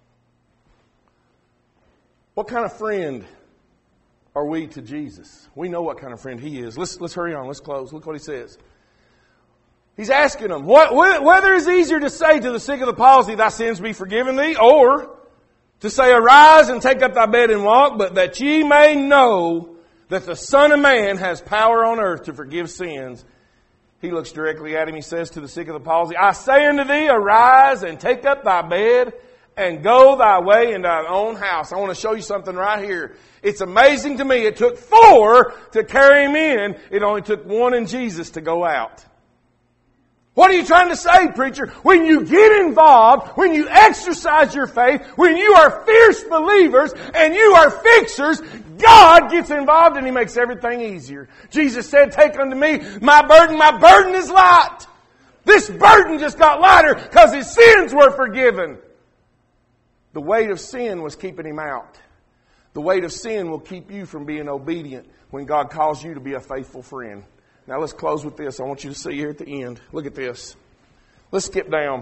What kind of friend are we to Jesus? We know what kind of friend He is. Let's hurry on. Let's close. Look what He says. He's asking them, whether it's easier to say to the sick of the palsy, thy sins be forgiven thee, or to say, arise and take up thy bed and walk, but that ye may know that the Son of Man has power on earth to forgive sins. He looks directly at him. He says to the sick of the palsy, I say unto thee, arise and take up thy bed and go thy way in thine own house. I want to show you something right here. It's amazing to me. It took 4 to carry him in. It only took 1 in Jesus to go out. What are you trying to say, preacher? When you get involved, when you exercise your faith, when you are fierce believers and you are fixers, God gets involved and He makes everything easier. Jesus said, take unto me my burden is light. This burden just got lighter because His sins were forgiven. The weight of sin was keeping Him out. The weight of sin will keep you from being obedient when God calls you to be a faithful friend. Now let's close with this. I want you to see here at the end. Look at this. Let's skip down.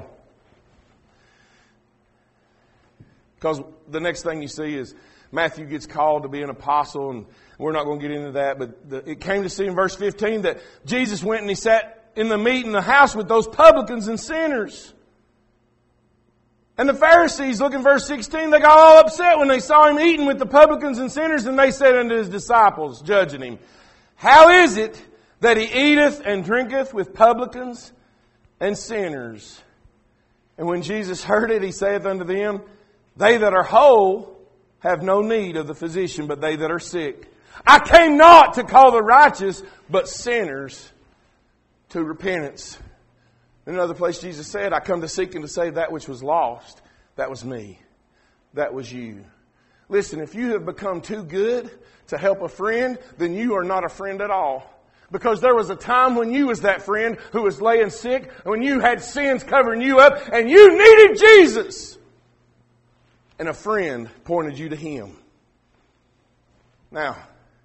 Because the next thing you see is Matthew gets called to be an apostle, and we're not going to get into that. But it came to see in verse 15 that Jesus went and He sat in the meat in the house with those publicans and sinners. And the Pharisees, look in verse 16, they got all upset when they saw Him eating with the publicans and sinners, and they said unto His disciples, judging Him, how is it that He eateth and drinketh with publicans and sinners? And when Jesus heard it, He saith unto them, They that are whole have no need of the physician, but they that are sick. I came not to call the righteous, but sinners to repentance. In another place, Jesus said, I come to seek and to save that which was lost. That was me. That was you. Listen, if you have become too good to help a friend, then you are not a friend at all. Because there was a time when you was that friend who was laying sick, when you had sins covering you up, and you needed Jesus. And a friend pointed you to Him. Now,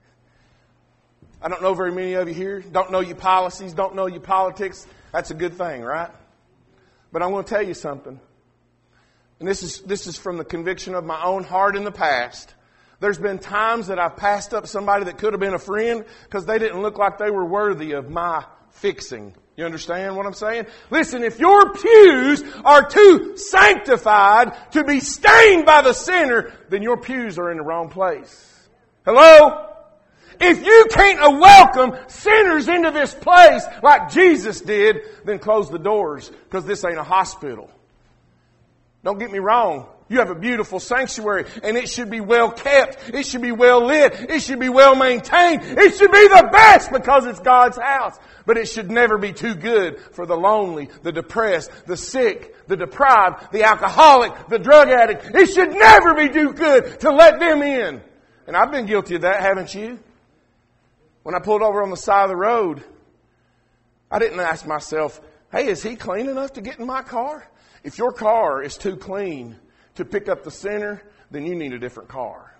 I don't know very many of you here. Don't know your policies, don't know your politics. That's a good thing, right? But I'm going to tell you something. And this is from the conviction of my own heart in the past. There's been times that I've passed up somebody that could have been a friend because they didn't look like they were worthy of my fixing. You understand what I'm saying? Listen, if your pews are too sanctified to be stained by the sinner, then your pews are in the wrong place. Hello? If you can't welcome sinners into this place like Jesus did, then close the doors because this ain't a hospital. Don't get me wrong. You have a beautiful sanctuary and it should be well kept. It should be well lit. It should be well maintained. It should be the best because it's God's house. But it should never be too good for the lonely, the depressed, the sick, the deprived, the alcoholic, the drug addict. It should never be too good to let them in. And I've been guilty of that, haven't you? When I pulled over on the side of the road, I didn't ask myself, hey, is he clean enough to get in my car? If your car is too clean to pick up the sinner, then you need a different car.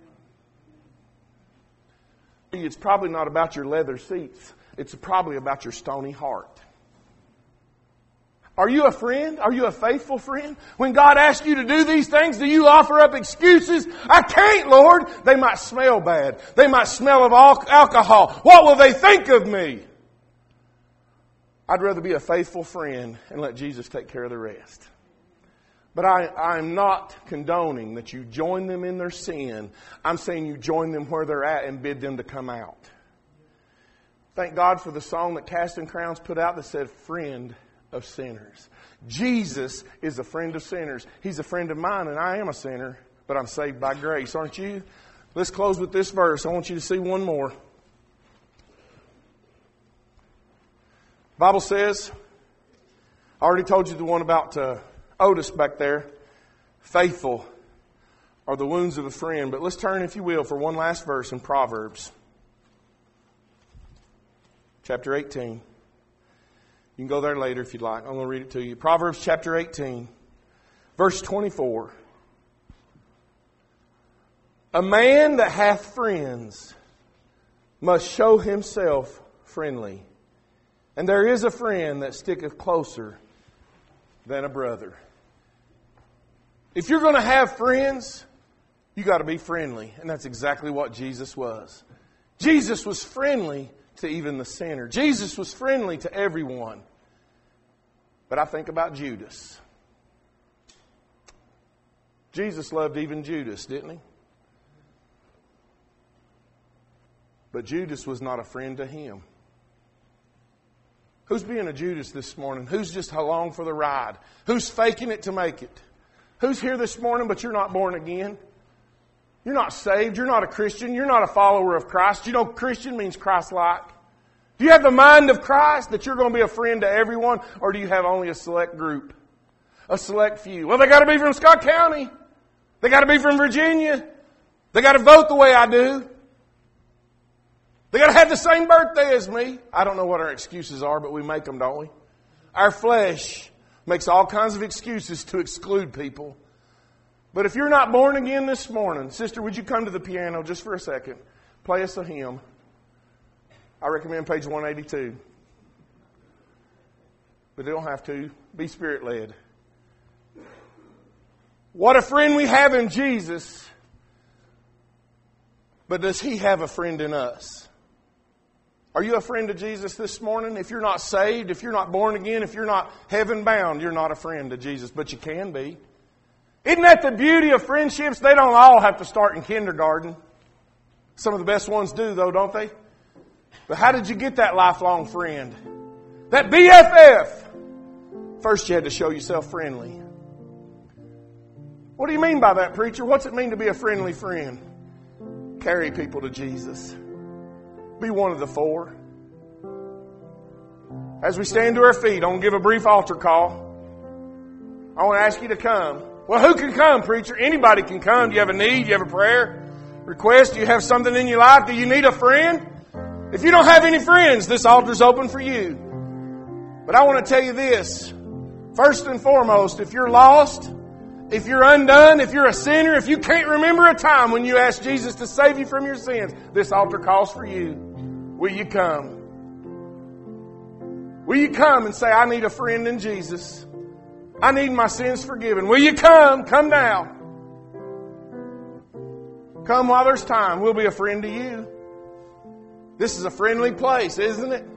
It's probably not about your leather seats. It's probably about your stony heart. Are you a friend? Are you a faithful friend? When God asks you to do these things, do you offer up excuses? I can't, Lord. They might smell bad. They might smell of alcohol. What will they think of me? I'd rather be a faithful friend and let Jesus take care of the rest. But I'm not condoning that you join them in their sin. I'm saying you join them where they're at and bid them to come out. Thank God for the song that Casting Crowns put out that said, friend of sinners. Jesus is a friend of sinners. He's a friend of mine and I am a sinner, but I'm saved by grace, aren't you? Let's close with this verse. I want you to see one more. The Bible says, I already told you the one about Otis back there. Faithful are the wounds of a friend. But let's turn, if you will, for one last verse in Proverbs. Chapter 18. You can go there later if you'd like. I'm going to read it to you. Proverbs chapter 18, verse 24. A man that hath friends must show himself friendly. And there is a friend that sticketh closer than a brother. If you're going to have friends, you got to be friendly. And that's exactly what Jesus was. Jesus was friendly to even the sinner. Jesus was friendly to everyone. But I think about Judas. Jesus loved even Judas, didn't he? But Judas was not a friend to him. Who's being a Judas this morning? Who's just along for the ride? Who's faking it to make it? Who's here this morning but you're not born again? You're not saved. You're not a Christian. You're not a follower of Christ. You know Christian means Christ-like. Do you have the mind of Christ that you're going to be a friend to everyone? Or do you have only a select group? A select few? Well, they got to be from Scott County. They got to be from Virginia. They got to vote the way I do. They got to have the same birthday as me. I don't know what our excuses are, but we make them, don't we? Our flesh makes all kinds of excuses to exclude people. But if you're not born again this morning, sister, would you come to the piano just for a second? Play us a hymn. I recommend page 182. But you don't have to. Be Spirit-led. What a friend we have in Jesus. But does He have a friend in us? Are you a friend of Jesus this morning? If you're not saved, if you're not born again, if you're not heaven bound, you're not a friend to Jesus, but you can be. Isn't that the beauty of friendships? They don't all have to start in kindergarten. Some of the best ones do, though, don't they? But how did you get that lifelong friend? That BFF? First, you had to show yourself friendly. What do you mean by that, preacher? What's it mean to be a friendly friend? Carry people to Jesus. Be one of the four. As we stand to our feet, I want to give a brief altar call. I want to ask you to come. Well, who can come, preacher? Anybody can come. Do you have a need? Do you have a prayer? Request? Do you have something in your life? Do you need a friend? If you don't have any friends, this altar's open for you. But I want to tell you this. First and foremost, if you're lost, if you're undone, if you're a sinner, if you can't remember a time when you asked Jesus to save you from your sins, this altar calls for you. Will you come? Will you come and say, I need a friend in Jesus? I need my sins forgiven. Will you come? Come now. Come while there's time. We'll be a friend to you. This is a friendly place, isn't it?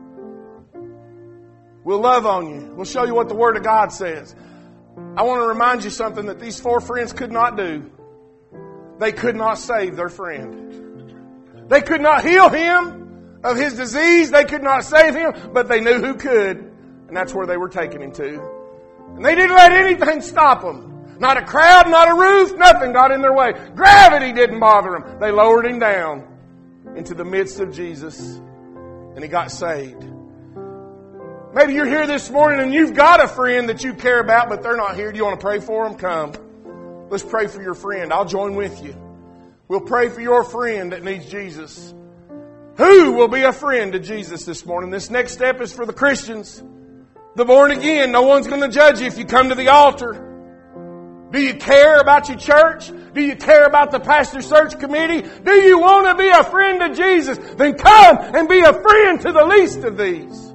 We'll love on you. We'll show you what the Word of God says. I want to remind you something that these four friends could not do. They could not save their friend. They could not heal him of his disease. They could not save him, but they knew who could. And that's where they were taking him to. And they didn't let anything stop them. Not a crowd, not a roof, nothing got in their way. Gravity didn't bother them. They lowered him down into the midst of Jesus, and he got saved. Maybe you're here this morning and you've got a friend that you care about, but they're not here. Do you want to pray for them? Come. Let's pray for your friend. I'll join with you. We'll pray for your friend that needs Jesus. Who will be a friend to Jesus this morning? This next step is for the Christians. The born again. No one's going to judge you if you come to the altar. Do you care about your church? Do you care about the pastor search committee? Do you want to be a friend to Jesus? Then come and be a friend to the least of these.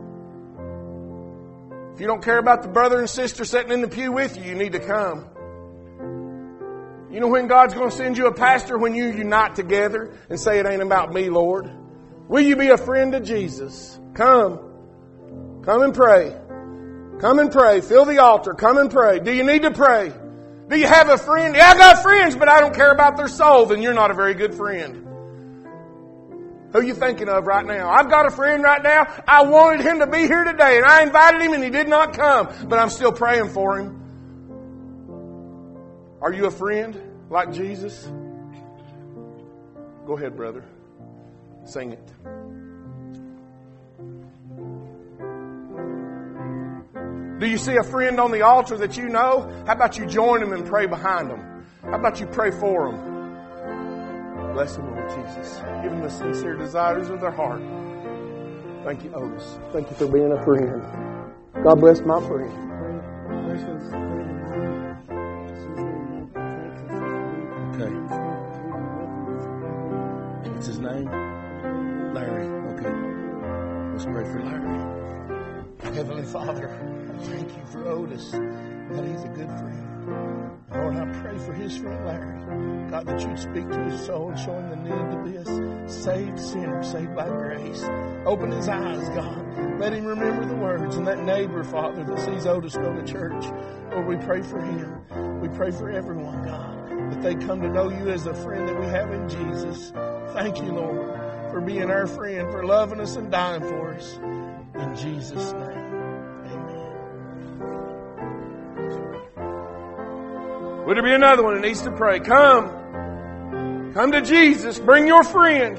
If you don't care about the brother and sister sitting in the pew with you, you need to come. You know when God's going to send you a pastor? When you unite together and say, it ain't about me, Lord. Will you be a friend to Jesus? Come. Come and pray. Come and pray. Fill the altar. Come and pray. Do you need to pray? Do you have a friend? Yeah, I got friends, but I don't care about their soul. Then you're not a very good friend. Who are you thinking of right now? I've got a friend right now. I wanted him to be here today, and I invited him, and he did not come. But I'm still praying for him. Are you a friend like Jesus? Go ahead, brother. Sing it. Do you see a friend on the altar that you know? How about you join them and pray behind them? How about you pray for them? Bless them, Lord Jesus. Give them the sincere desires of their heart. Thank you, Otis. Thank you for being a friend. God bless my friend. Okay. What's his name? Larry. Okay. Let's pray for Larry. Heavenly Father, I thank you for Otis, that he's a good friend. Lord, I pray for his friend Larry. God, that you'd speak to his soul and show him the need to be a saved sinner, saved by grace. Open his eyes, God. Let him remember the words. And that neighbor, Father, that sees Otis go to church, Lord, we pray for him. We pray for everyone, God, that they come to know you as the friend that we have in Jesus. Thank you, Lord, for being our friend, for loving us and dying for us. In Jesus' name. Would there be another one that needs to pray? Come. Come to Jesus. Bring your friend.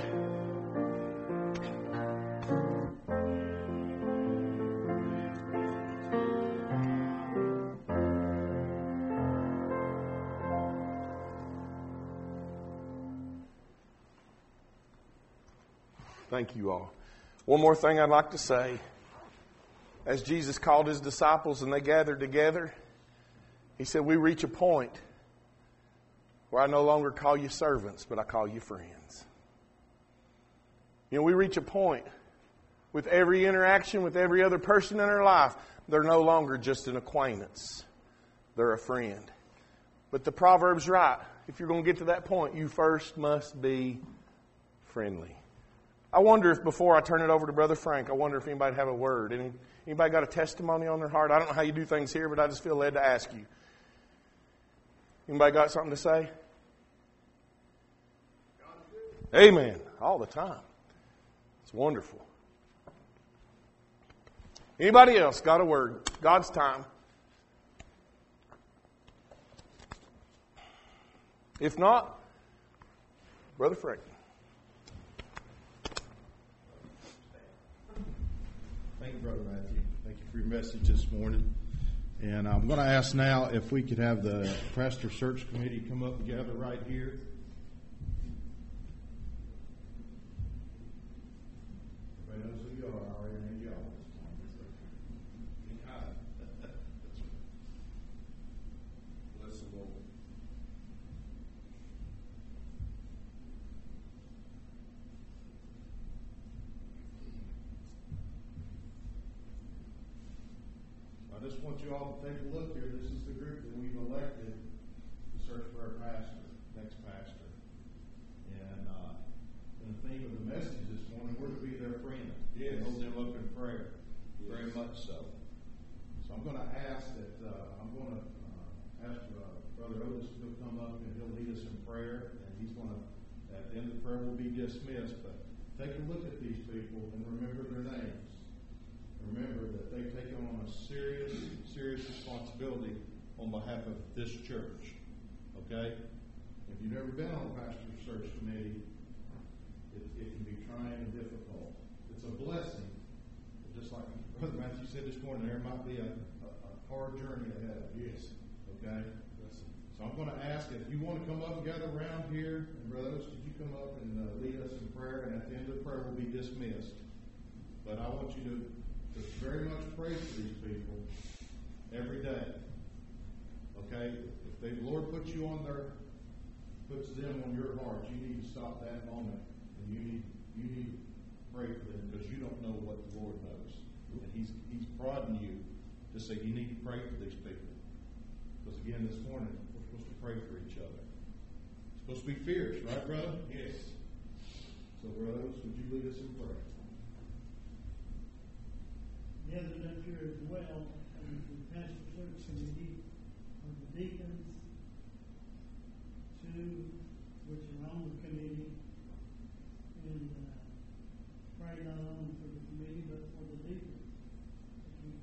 Thank you all. One more thing I'd like to say. As Jesus called his disciples and they gathered together, he said, we reach a point where I no longer call you servants, but I call you friends. You know, we reach a point with every interaction with every other person in our life, they're no longer just an acquaintance. They're a friend. But the proverb's right. If you're going to get to that point, you first must be friendly. I wonder if before I turn it over to Brother Frank, I wonder if anybody have a word. Anybody got a testimony on their heart? I don't know how you do things here, but I just feel led to ask you. Anybody got something to say? Amen. All the time. It's wonderful. Anybody else got a word? God's time. If not, Brother Frank. Thank you, Brother Matthew. Thank you for your message this morning. And I'm going to ask now if we could have the Pastor Search Committee come up and gather right here. Everybody knows who you are. I already named y'all. Bless the Lord. I just want you all to take a look here. This is the group that we've elected to search for our pastor, next pastor. And the theme of the message this morning, we're to be their friend. Yeah, hold them up in prayer. Very much so. So I'm going to ask that ask Brother Otis to come up and he'll lead us in prayer. And he's going to, at the end of the prayer, will be dismissed. But take a look at these people and remember their names. Remember that they've taken on a serious responsibility on behalf of this church. Okay? If you've never been on a pastor's search committee, it can be trying and difficult. It's a blessing. But just like Brother Matthew said this morning, there might be a hard journey ahead. Yes. Okay? So I'm going to ask if you want to come up and gather around here. And Brother Oates, could you come up and lead us in prayer? And at the end of the prayer, we'll be dismissed. But I want you to very much pray for these people every day. Okay? If the Lord puts them on your heart, you need to stop that moment and you need to pray for them because you don't know what the Lord knows. And He's prodding you to say you need to pray for these people. Because again, this morning we're supposed to pray for each other. It's supposed to be fierce, right, brother? Yes. So, brothers, would you lead us in prayer? Gathered up here as well, the pastor search committee of the deacons, two which are on the committee, and pray not only